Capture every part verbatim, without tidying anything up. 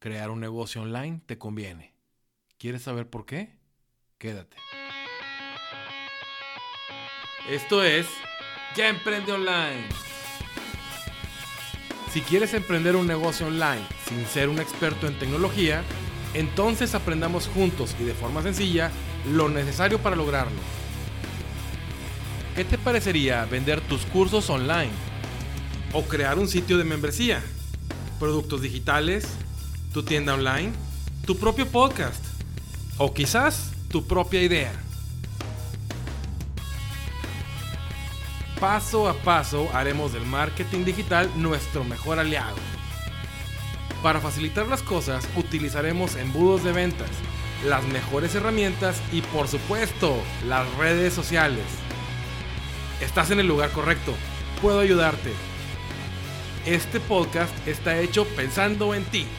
Crear un negocio online te conviene. ¿Quieres saber por qué? Quédate. Esto es Ya Emprende Online. Si quieres emprender un negocio online sin ser un experto en tecnología, entonces aprendamos juntos y de forma sencilla lo necesario para lograrlo. ¿Qué te parecería vender tus cursos online? ¿O crear un sitio de membresía? ¿Productos digitales? ¿Tu tienda online? ¿Tu propio podcast? ¿O quizás tu propia idea? Paso a paso haremos del marketing digital nuestro mejor aliado. Para facilitar las cosas utilizaremos embudos de ventas, las mejores herramientas y por supuesto las redes sociales. Estás en el lugar correcto, puedo ayudarte. Este podcast está hecho pensando en ti.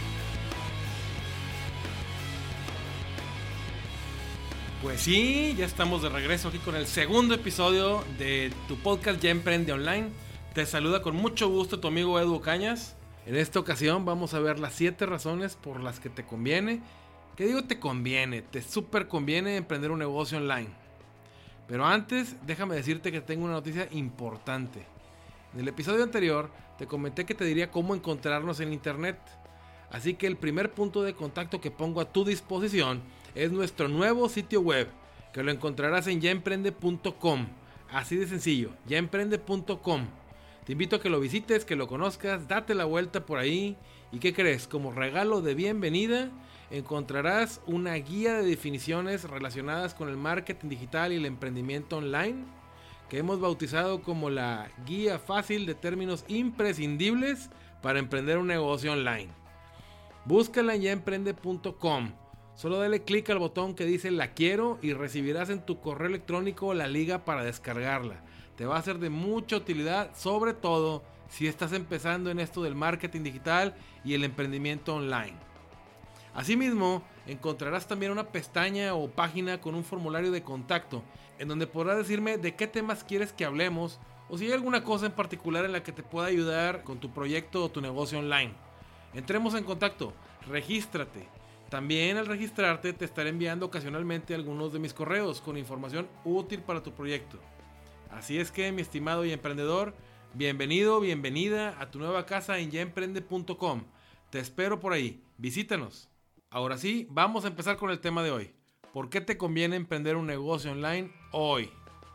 Pues sí, ya estamos de regreso aquí con el segundo episodio de tu podcast Ya Emprende Online. Te saluda con mucho gusto tu amigo Edu Cañas. En esta ocasión vamos a ver las siete razones por las que te conviene. ¿Qué digo te conviene? Te súper conviene emprender un negocio online. Pero antes, déjame decirte que tengo una noticia importante. En el episodio anterior te comenté que te diría cómo encontrarnos en internet. Así que el primer punto de contacto que pongo a tu disposición es nuestro nuevo sitio web, que lo encontrarás en ya emprende punto com. Así de sencillo, ya emprende punto com. Te invito a que lo visites, que lo conozcas, date la vuelta por ahí. ¿Y qué crees? Como regalo de bienvenida, encontrarás una guía de definiciones relacionadas con el marketing digital y el emprendimiento online, que hemos bautizado como la guía fácil de términos imprescindibles para emprender un negocio online. Búscala en ya emprende punto com. Solo dale clic al botón que dice la quiero y recibirás en tu correo electrónico la liga para descargarla. Te va a ser de mucha utilidad, sobre todo si estás empezando en esto del marketing digital y el emprendimiento online. Asimismo, encontrarás también una pestaña o página con un formulario de contacto, en donde podrás decirme de qué temas quieres que hablemos o si hay alguna cosa en particular en la que te pueda ayudar con tu proyecto o tu negocio online. Entremos en contacto, regístrate. También al registrarte te estaré enviando ocasionalmente algunos de mis correos con información útil para tu proyecto. Así es que, mi estimado y emprendedor, bienvenido, bienvenida a tu nueva casa en ya emprende punto com. Te espero por ahí, visítanos. Ahora sí, vamos a empezar con el tema de hoy. ¿Por qué te conviene emprender un negocio online hoy?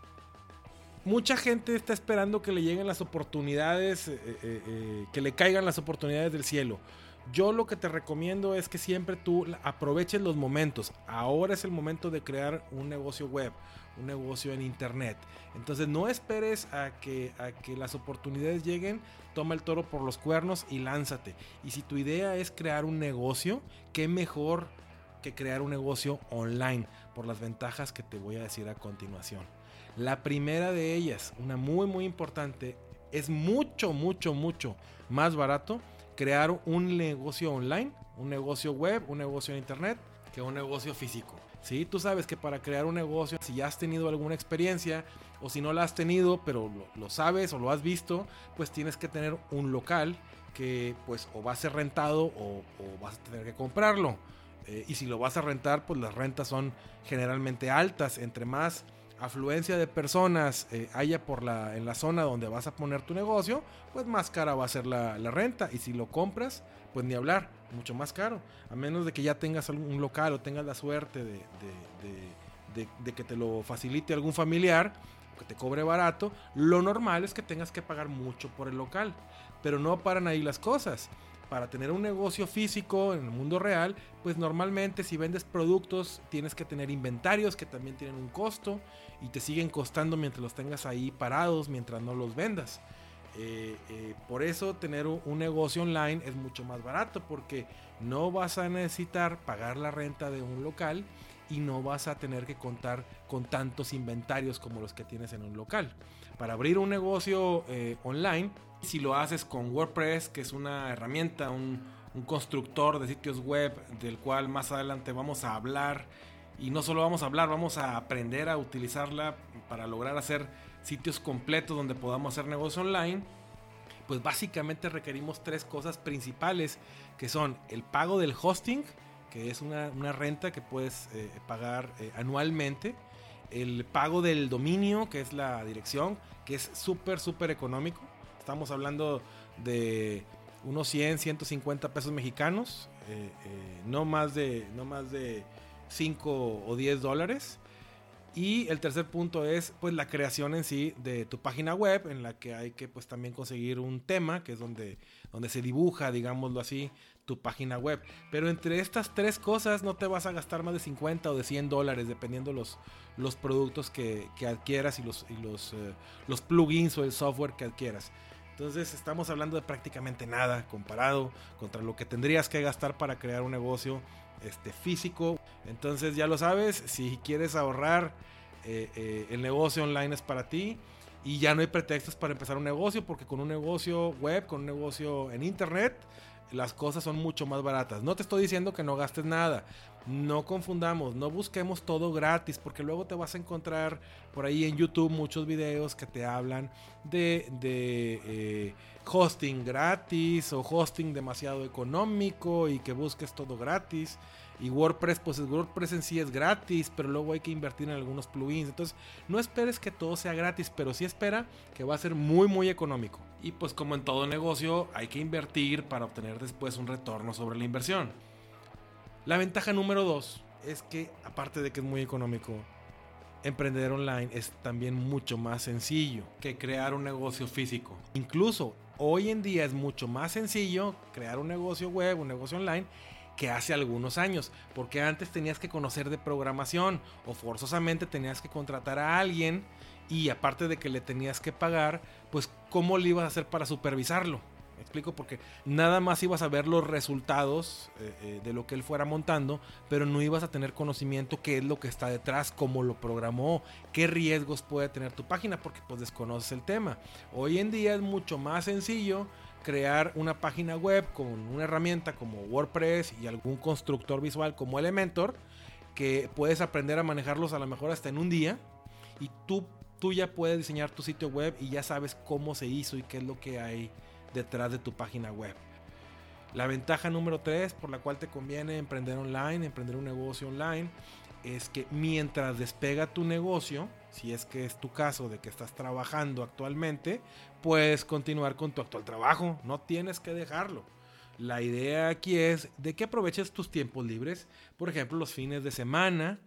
Mucha gente está esperando que le lleguen las oportunidades, eh, eh, eh, que le caigan las oportunidades del cielo. Yo lo que te recomiendo es que siempre tú aproveches los momentos. Ahora es el momento de crear un negocio web, un negocio en internet. Entonces no esperes a que, a que las oportunidades lleguen, toma el toro por los cuernos y lánzate. Y si tu idea es crear un negocio, qué mejor que crear un negocio online, por las ventajas que te voy a decir a continuación. La primera de ellas, una muy muy importante, es mucho mucho mucho más barato crear un negocio online, un negocio web, un negocio en internet, que un negocio físico. Sí, tú sabes que para crear un negocio, si ya has tenido alguna experiencia o si no la has tenido, pero lo, lo sabes o lo has visto, pues tienes que tener un local que pues o va a ser rentado o, o vas a tener que comprarlo. Eh, y si lo vas a rentar, pues las rentas son generalmente altas. Entre más afluencia de personas eh, haya por la, en la zona donde vas a poner tu negocio, pues más cara va a ser la, la renta. Y si lo compras, pues ni hablar, mucho más caro. A menos de que ya tengas un local o tengas la suerte de, de, de, de, de que te lo facilite algún familiar, que te cobre barato. Lo normal es que tengas que pagar mucho por el local, pero no paran ahí las cosas. Para tener un negocio físico en el mundo real, pues normalmente si vendes productos tienes que tener inventarios que también tienen un costo y te siguen costando mientras los tengas ahí parados, mientras no los vendas. Eh, eh, por eso tener un negocio online es mucho más barato, porque no vas a necesitar pagar la renta de un local y no vas a tener que contar con tantos inventarios como los que tienes en un local. Para abrir un negocio eh, online, si lo haces con WordPress, que es una herramienta, un, un constructor de sitios web del cual más adelante vamos a hablar, y no solo vamos a hablar, vamos a aprender a utilizarla para lograr hacer sitios completos donde podamos hacer negocio online, pues básicamente requerimos tres cosas principales, que son el pago del hosting, que es una, una renta que puedes eh, pagar eh, anualmente, el pago del dominio, que es la dirección, que es súper, súper económico. Estamos hablando de unos cien, ciento cincuenta pesos mexicanos, eh, eh, no más de, no más de cinco o diez dólares. Y el tercer punto es pues la creación en sí de tu página web, en la que hay que pues también conseguir un tema, que es donde, donde se dibuja, digámoslo así, tu página web. Pero entre estas tres cosas no te vas a gastar más de cincuenta o de cien dólares, dependiendo los, los productos que, que adquieras y, los, y los, eh, los plugins o el software que adquieras. Entonces estamos hablando de prácticamente nada comparado contra lo que tendrías que gastar para crear un negocio este, físico. Entonces ya lo sabes, si quieres ahorrar, eh, eh, el negocio online es para ti. Y ya no hay pretextos para empezar un negocio, porque con un negocio web, con un negocio en internet, las cosas son mucho más baratas. No te estoy diciendo que no gastes nada. No confundamos, no busquemos todo gratis, porque luego te vas a encontrar por ahí en YouTube muchos videos que te hablan de, de eh, hosting gratis o hosting demasiado económico y que busques todo gratis. Y WordPress, pues el WordPress en sí es gratis, pero luego hay que invertir en algunos plugins. Entonces no esperes que todo sea gratis, pero sí espera que va a ser muy muy económico. Y pues como en todo negocio hay que invertir para obtener después un retorno sobre la inversión. La ventaja número dos es que, aparte de que es muy económico, emprender online es también mucho más sencillo que crear un negocio físico. Incluso hoy en día es mucho más sencillo crear un negocio web, un negocio online, que hace algunos años, porque antes tenías que conocer de programación o forzosamente tenías que contratar a alguien, y aparte de que le tenías que pagar, pues ¿cómo le ibas a hacer para supervisarlo? Me explico, porque nada más ibas a ver los resultados eh, eh, de lo que él fuera montando, pero no ibas a tener conocimiento qué es lo que está detrás, cómo lo programó, qué riesgos puede tener tu página, porque pues desconoces el tema. Hoy en día es mucho más sencillo crear una página web con una herramienta como WordPress y algún constructor visual como Elementor, que puedes aprender a manejarlos a lo mejor hasta en un día, y tú, tú ya puedes diseñar tu sitio web y ya sabes cómo se hizo y qué es lo que hay detrás de tu página web. La ventaja número tres por la cual te conviene emprender online, emprender un negocio online, es que mientras despega tu negocio, si es que es tu caso de que estás trabajando actualmente, puedes continuar con tu actual trabajo, no tienes que dejarlo. La idea aquí es de que aproveches tus tiempos libres, por ejemplo los fines de semana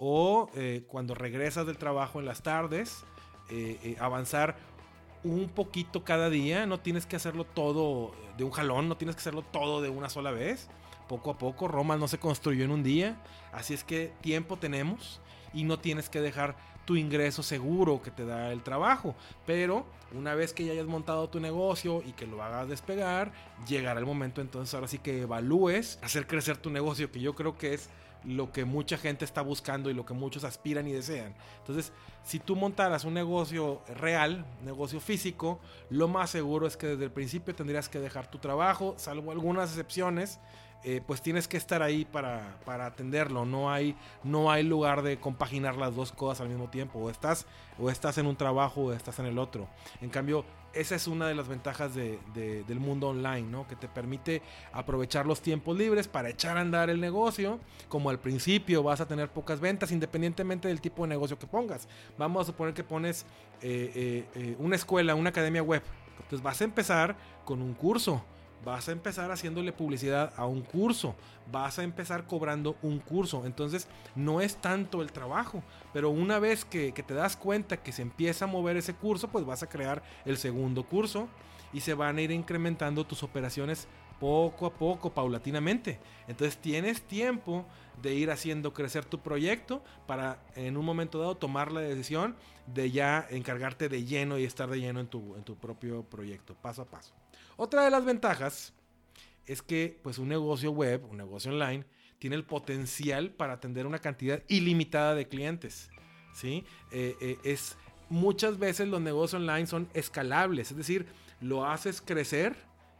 o eh, cuando regresas del trabajo en las tardes, eh, eh, avanzar un poquito cada día. No tienes que hacerlo todo de un jalón, no tienes que hacerlo todo de una sola vez. Poco a poco, Roma no se construyó en un día, así es que tiempo tenemos y no tienes que dejar tu ingreso seguro que te da el trabajo. Pero una vez que ya hayas montado tu negocio y que lo hagas despegar, llegará el momento entonces ahora sí que evalúes hacer crecer tu negocio, que yo creo que es lo que mucha gente está buscando y lo que muchos aspiran y desean. Entonces, si tú montaras un negocio real, un negocio físico, lo más seguro es que desde el principio tendrías que dejar tu trabajo, salvo algunas excepciones. Eh, pues tienes que estar ahí para, para atenderlo. No hay, no hay lugar de compaginar las dos cosas al mismo tiempo. O estás, o estás en un trabajo o estás en el otro. En cambio, esa es una de las ventajas de, de, del mundo online, ¿no? Que te permite aprovechar los tiempos libres para echar a andar el negocio. Como al principio vas a tener pocas ventas, independientemente del tipo de negocio que pongas. Vamos a suponer que pones eh, eh, eh, una escuela, una academia web. Entonces vas a empezar con un curso. Vas a empezar haciéndole publicidad a un curso. Vas a empezar cobrando un curso. Entonces no es tanto el trabajo. Pero una vez que, que te das cuenta que se empieza a mover ese curso, pues vas a crear el segundo curso. Y se van a ir incrementando tus operaciones poco a poco, paulatinamente. Entonces tienes tiempo de ir haciendo crecer tu proyecto para en un momento dado tomar la decisión de ya encargarte de lleno y estar de lleno en tu, en tu propio proyecto, paso a paso. Otra de las ventajas es que pues un negocio web, un negocio online, tiene el potencial para atender una cantidad ilimitada de clientes, ¿sí? Eh, eh, es, muchas veces los negocios online son escalables, es decir, lo haces crecer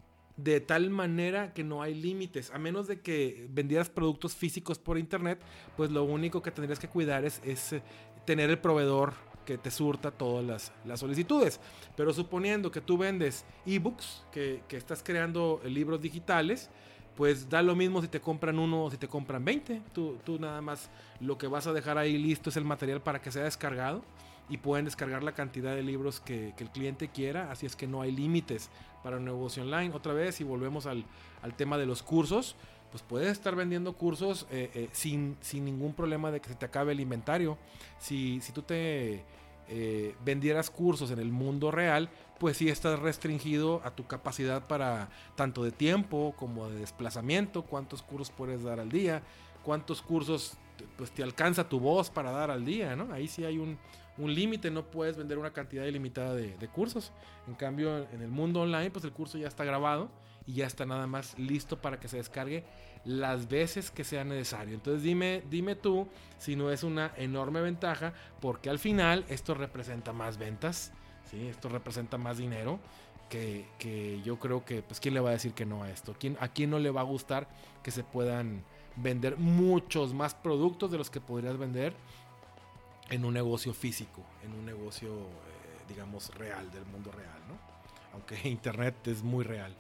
de tal manera que no hay límites. A menos de que vendieras productos físicos por internet, pues lo único que tendrías que cuidar es, es tener el proveedor que te surta todas las, las solicitudes. Pero suponiendo que tú vendes ebooks, que, que estás creando libros digitales, pues da lo mismo si te compran uno o si te compran veinte. Tú, tú nada más lo que vas a dejar ahí listo es el material para que sea descargado y pueden descargar la cantidad de libros que, que el cliente quiera. Así es que no hay límites para un negocio online. Otra vez, si volvemos al, al tema de los cursos, pues puedes estar vendiendo cursos eh, eh, sin, sin ningún problema de que se te acabe el inventario. Si, si tú te eh, vendieras cursos en el mundo real, pues sí estás restringido a tu capacidad para tanto de tiempo como de desplazamiento, cuántos cursos puedes dar al día, cuántos cursos pues te alcanza tu voz para dar al día, ¿no? Ahí sí hay un, un límite, no puedes vender una cantidad ilimitada de, de cursos. En cambio, en el mundo online, pues el curso ya está grabado y ya está nada más listo para que se descargue las veces que sea necesario. Entonces dime, dime tú si no es una enorme ventaja, porque al final esto representa más ventas, ¿sí? Esto representa más dinero, que, que yo creo que, pues, ¿quién le va a decir que no a esto? ¿Quién, ¿A quién no le va a gustar que se puedan vender muchos más productos de los que podrías vender en un negocio físico, en un negocio, eh, digamos, real, del mundo real, ¿no? Aunque internet es muy real.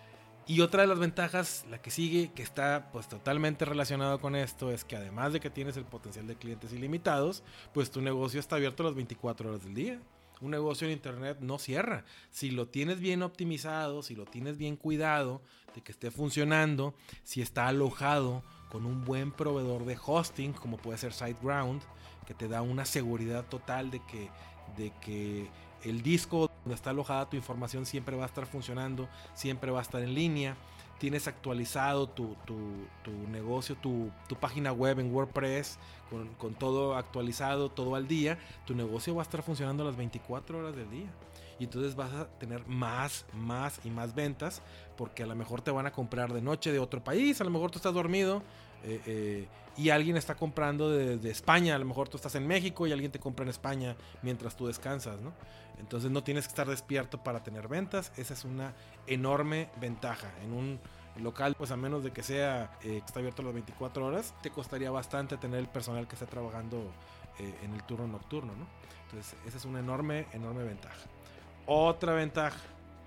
Y otra de las ventajas, la que sigue, que está pues totalmente relacionado con esto, es que además de que tienes el potencial de clientes ilimitados, pues tu negocio está abierto las veinticuatro horas del día. Un negocio en internet no cierra. Si lo tienes bien optimizado, si lo tienes bien cuidado, de que esté funcionando, si está alojado con un buen proveedor de hosting, como puede ser SiteGround, que te da una seguridad total de que, de que el disco donde está alojada tu información siempre va a estar funcionando, siempre va a estar en línea. Tienes actualizado tu, tu, tu negocio, tu, tu página web en WordPress, con, con todo actualizado, todo al día. Tu negocio va a estar funcionando las veinticuatro horas del día. Y entonces vas a tener más, más y más ventas, porque a lo mejor te van a comprar de noche de otro país, a lo mejor tú estás dormido eh, eh, y alguien está comprando de, de España, a lo mejor tú estás en México y alguien te compra en España mientras tú descansas, ¿no? Entonces no tienes que estar despierto para tener ventas. Esa es una enorme ventaja. En un local, pues a menos de que sea eh, que está abierto las veinticuatro horas, te costaría bastante tener el personal que está trabajando eh, en el turno nocturno, ¿no? Entonces esa es una enorme, enorme ventaja. Otra ventaja: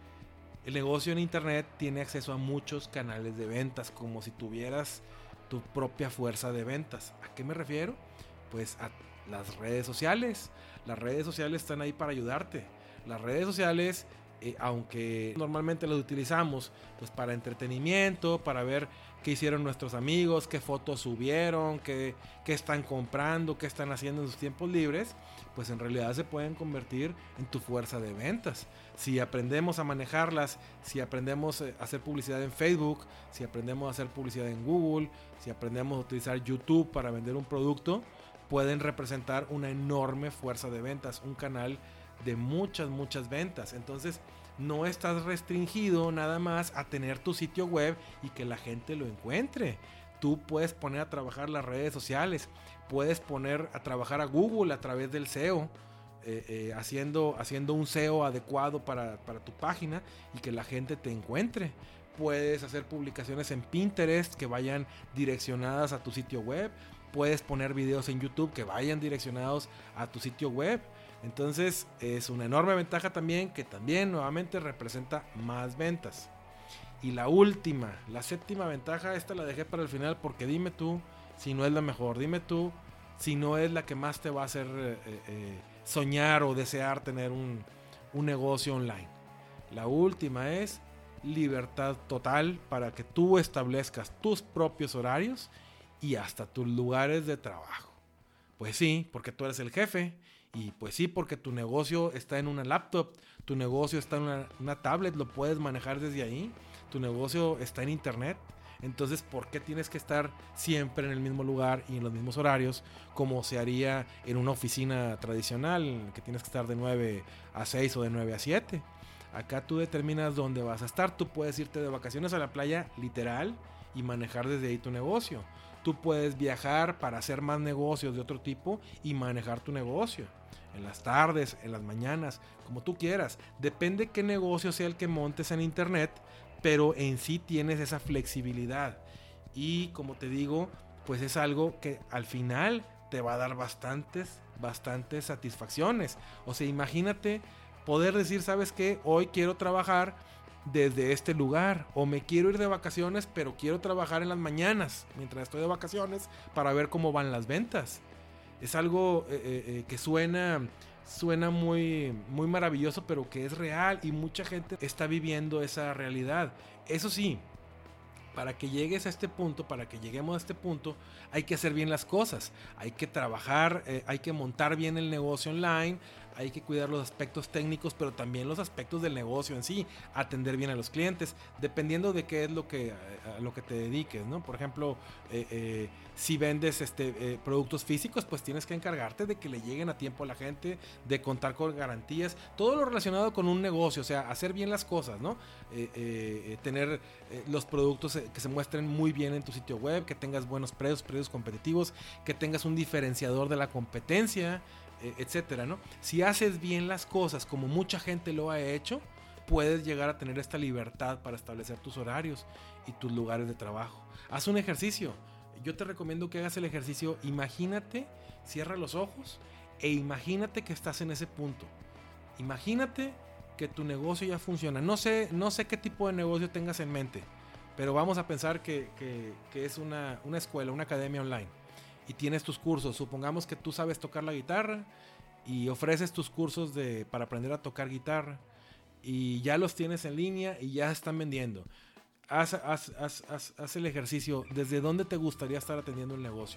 el negocio en internet tiene acceso a muchos canales de ventas, como si tuvieras tu propia fuerza de ventas. ¿A qué me refiero? Pues a las redes sociales. Las redes sociales están ahí para ayudarte. Las redes sociales, eh, aunque normalmente las utilizamos pues para entretenimiento, para ver qué hicieron nuestros amigos, qué fotos subieron, qué, qué están comprando, qué están haciendo en sus tiempos libres, pues en realidad se pueden convertir en tu fuerza de ventas. Si aprendemos a manejarlas, si aprendemos a hacer publicidad en Facebook, si aprendemos a hacer publicidad en Google, si aprendemos a utilizar YouTube para vender un producto, pueden representar una enorme fuerza de ventas, un canal de muchas, muchas ventas. Entonces no estás restringido nada más a tener tu sitio web y que la gente lo encuentre. Tú puedes poner a trabajar las redes sociales, puedes poner a trabajar a Google a través del S E O, eh, eh, haciendo, haciendo un S E O adecuado para, para tu página y que la gente te encuentre. Puedes hacer publicaciones en Pinterest que vayan direccionadas a tu sitio web. Puedes poner videos en YouTube que vayan direccionados a tu sitio web. Entonces es una enorme ventaja también, que también nuevamente representa más ventas. Y la última, la séptima ventaja, esta la dejé para el final porque dime tú si no es la mejor. Dime tú si no es la que más te va a hacer eh, eh, soñar o desear tener un, un negocio online. La última es libertad total para que tú establezcas tus propios horarios y hasta tus lugares de trabajo. Pues sí, porque tú eres el jefe. Y pues sí, porque tu negocio está en una laptop, tu negocio está en una, una tablet, lo puedes manejar desde ahí. Tu negocio está en internet. Entonces, ¿por qué tienes que estar siempre en el mismo lugar y en los mismos horarios como se haría en una oficina tradicional, que tienes que estar de nueve a seis o de nueve a siete? Acá tú determinas dónde vas a estar. Tú puedes irte de vacaciones a la playa literal y manejar desde ahí tu negocio. Tú puedes viajar para hacer más negocios de otro tipo y manejar tu negocio en las tardes, en las mañanas, como tú quieras. Depende qué negocio sea el que montes en internet, pero en sí tienes esa flexibilidad. Y como te digo, pues es algo que al final te va a dar bastantes, bastantes satisfacciones. O sea, imagínate poder decir, ¿sabes qué? Hoy quiero trabajar desde este lugar, o me quiero ir de vacaciones, pero quiero trabajar en las mañanas mientras estoy de vacaciones para ver cómo van las ventas. Es algo eh, eh, que suena suena muy, muy maravilloso, pero que es real y mucha gente está viviendo esa realidad. Eso sí, para que llegues a este punto, para que lleguemos a este punto, hay que hacer bien las cosas, hay que trabajar, eh, hay que montar bien el negocio online, hay que cuidar los aspectos técnicos, pero también los aspectos del negocio en sí, atender bien a los clientes, dependiendo de qué es lo que, a lo que te dediques, ¿no? Por ejemplo, eh, eh, si vendes este, eh, productos físicos, pues tienes que encargarte de que le lleguen a tiempo a la gente, de contar con garantías, todo lo relacionado con un negocio, o sea, hacer bien las cosas, ¿no? Eh, eh, tener eh, los productos que se muestren muy bien en tu sitio web, que tengas buenos precios, precios competitivos, que tengas un diferenciador de la competencia, etcétera, ¿no? Si haces bien las cosas como mucha gente lo ha hecho, puedes llegar a tener esta libertad para establecer tus horarios y tus lugares de trabajo. Haz un ejercicio. Yo te recomiendo que hagas el ejercicio. Imagínate, cierra los ojos e imagínate que estás en ese punto. Imagínate que tu negocio ya funciona. No sé, no sé qué tipo de negocio tengas en mente, pero vamos a pensar que, que, que es una, una escuela, una academia online. Y tienes tus cursos, supongamos que tú sabes tocar la guitarra y ofreces tus cursos de, para aprender a tocar guitarra y ya los tienes en línea y ya están vendiendo. Haz, haz, haz, haz, haz el ejercicio. ¿Desde dónde te gustaría estar atendiendo el negocio?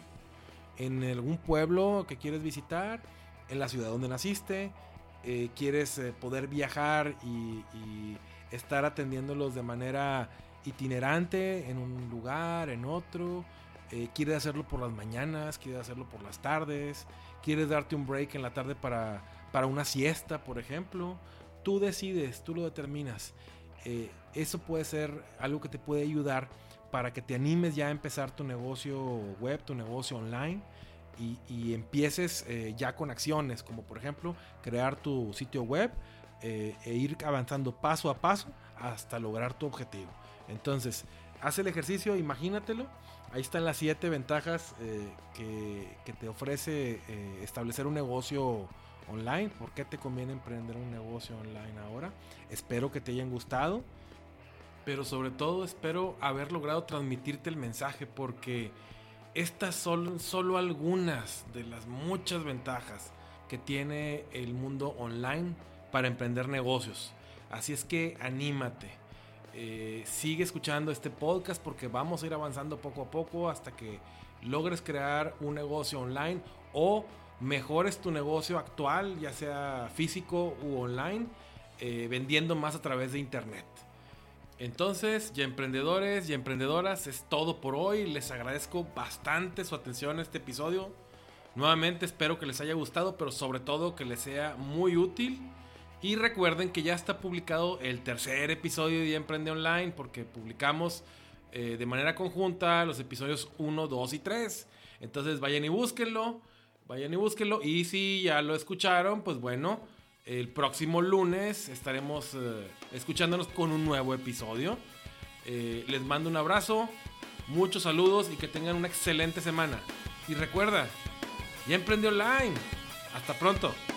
¿En algún pueblo que quieres visitar? ¿En la ciudad donde naciste? Eh, ¿Quieres eh, poder viajar y, y estar atendiéndolos de manera itinerante en un lugar, en otro? Eh, ¿Quieres hacerlo por las mañanas? ¿Quieres hacerlo por las tardes? ¿Quieres darte un break en la tarde para, para una siesta, por ejemplo? Tú decides, tú lo determinas. Eh, eso puede ser algo que te puede ayudar para que te animes ya a empezar tu negocio web, tu negocio online y, y empieces eh, ya con acciones, como por ejemplo crear tu sitio web eh, e ir avanzando paso a paso hasta lograr tu objetivo. Entonces, haz el ejercicio, imagínatelo. Ahí están las siete ventajas eh, que, que te ofrece eh, establecer un negocio online. ¿Por qué te conviene emprender un negocio online ahora? Espero que te hayan gustado, pero sobre todo espero haber logrado transmitirte el mensaje, porque estas son solo algunas de las muchas ventajas que tiene el mundo online para emprender negocios. Así es que anímate. Eh, sigue escuchando este podcast porque vamos a ir avanzando poco a poco hasta que logres crear un negocio online o mejores tu negocio actual, ya sea físico u online, eh, vendiendo más a través de internet. Entonces, ya emprendedores y emprendedoras, es todo por hoy. Les agradezco bastante su atención a este episodio. Nuevamente espero que les haya gustado, pero sobre todo que les sea muy útil. Y recuerden que ya está publicado el tercer episodio de Emprende Online, porque publicamos eh, de manera conjunta los episodios uno, dos y tres. Entonces vayan y búsquenlo, vayan y búsquenlo. Y si ya lo escucharon, pues bueno, el próximo lunes estaremos eh, escuchándonos con un nuevo episodio. Eh, les mando un abrazo, muchos saludos y que tengan una excelente semana. Y recuerda, ya Emprende Online. Hasta pronto.